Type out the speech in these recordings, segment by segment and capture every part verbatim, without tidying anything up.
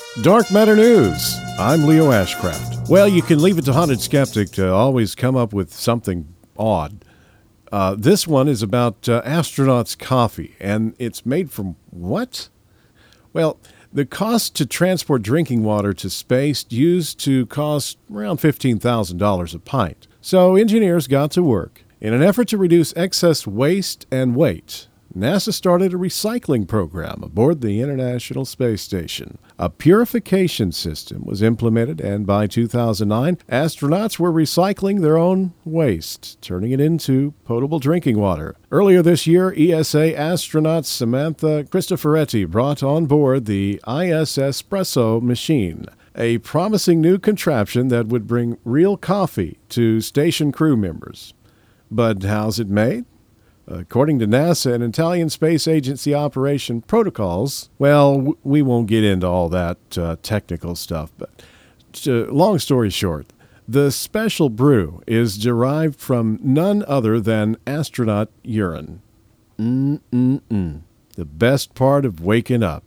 Dark Matter News. I'm Leo Ashcraft. Well, you can leave it to Haunted Skeptic to always come up with something odd. Uh, this one is about uh, astronauts' coffee, and it's made from what? Well, the cost to transport drinking water to space used to cost around fifteen thousand dollars a pint. So engineers got to work. In an effort to reduce excess waste and weight, NASA started a recycling program aboard the International Space Station. A purification system was implemented, and by two thousand nine, astronauts were recycling their own waste, turning it into potable drinking water. Earlier this year, E S A astronaut Samantha Cristoforetti brought on board the I S S Espresso machine, a promising new contraption that would bring real coffee to station crew members. But how's it made? According to NASA and Italian Space Agency operation protocols, well, w- we won't get into all that uh, technical stuff, but uh, long story short, the special brew is derived from none other than astronaut urine. Mm-mm-mm. The best part of waking up.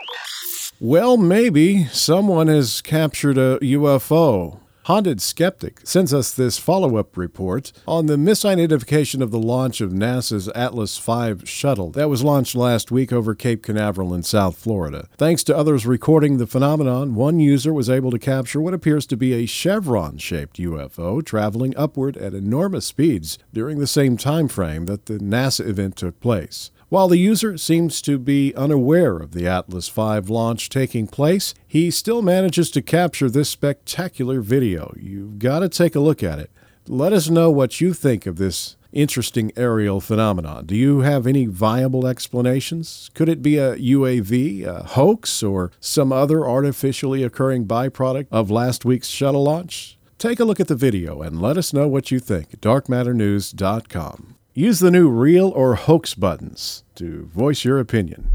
Well, maybe someone has captured a U F O. Haunted Skeptic sends us this follow-up report on the misidentification of the launch of NASA's Atlas five shuttle that was launched last week over Cape Canaveral in South Florida. Thanks to others recording the phenomenon, one user was able to capture what appears to be a chevron-shaped U F O traveling upward at enormous speeds during the same time frame that the NASA event took place. While the user seems to be unaware of the Atlas five launch taking place, he still manages to capture this spectacular video. You've got to take a look at it. Let us know what you think of this interesting aerial phenomenon. Do you have any viable explanations? Could it be a U A V, a hoax, or some other artificially occurring byproduct of last week's shuttle launch? Take a look at the video and let us know what you think at dark matter news dot com. Use the new real or hoax buttons to voice your opinion.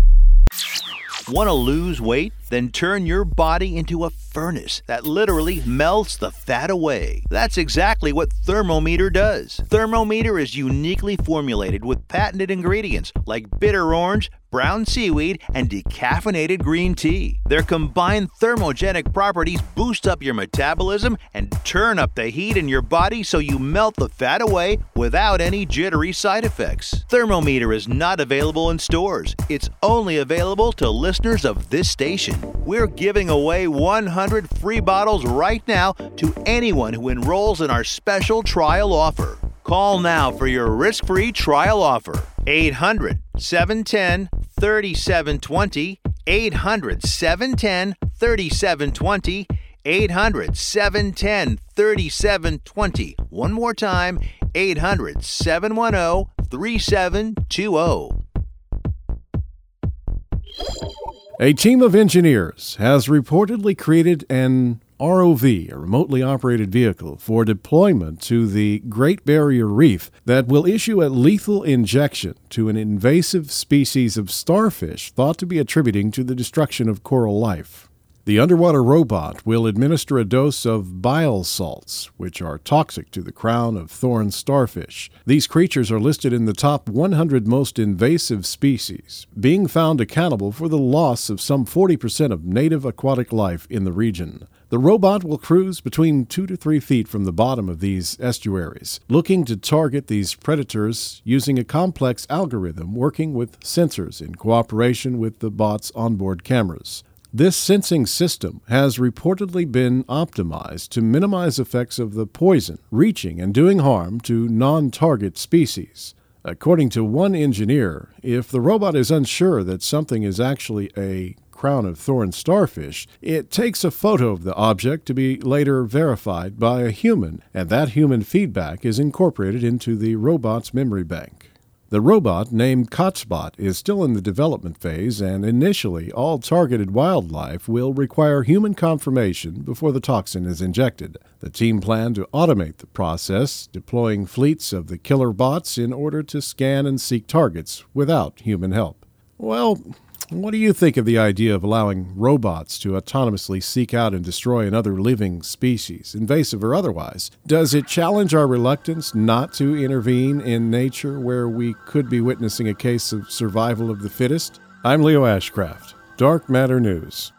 Want to lose weight? Then turn your body into a furnace that literally melts the fat away. That's exactly what Thermometer does. Thermometer is uniquely formulated with patented ingredients like bitter orange, brown seaweed, and decaffeinated green tea. Their combined thermogenic properties boost up your metabolism and turn up the heat in your body so you melt the fat away without any jittery side effects. Thermometer is not available in stores. It's only available to listeners of this station. We're giving away one hundred free bottles right now to anyone who enrolls in our special trial offer. Call now for your risk-free trial offer. eight hundred, seven one zero, three seven two zero, eight hundred, seven one zero, three seven two zero, eight hundred, seven one zero, three seven two zero. One more time, eight hundred, seven one zero, three seven two zero. A team of engineers has reportedly created an R O V, a remotely operated vehicle, for deployment to the Great Barrier Reef that will issue a lethal injection to an invasive species of starfish thought to be attributing to the destruction of coral life. The underwater robot will administer a dose of bile salts, which are toxic to the crown of thorn starfish. These creatures are listed in the top one hundred most invasive species, being found accountable for the loss of some forty percent of native aquatic life in the region. The robot will cruise between two to three feet from the bottom of these estuaries, looking to target these predators using a complex algorithm working with sensors in cooperation with the bot's onboard cameras. This sensing system has reportedly been optimized to minimize effects of the poison reaching and doing harm to non-target species. According to one engineer, if the robot is unsure that something is actually a crown of thorn starfish, it takes a photo of the object to be later verified by a human, and that human feedback is incorporated into the robot's memory bank. The robot, named Kotzbot, is still in the development phase, and initially all targeted wildlife will require human confirmation before the toxin is injected. The team planned to automate the process, deploying fleets of the killer bots in order to scan and seek targets without human help. Well, what do you think of the idea of allowing robots to autonomously seek out and destroy another living species, invasive or otherwise? Does it challenge our reluctance not to intervene in nature where we could be witnessing a case of survival of the fittest? I'm Leo Ashcraft, Dark Matter News.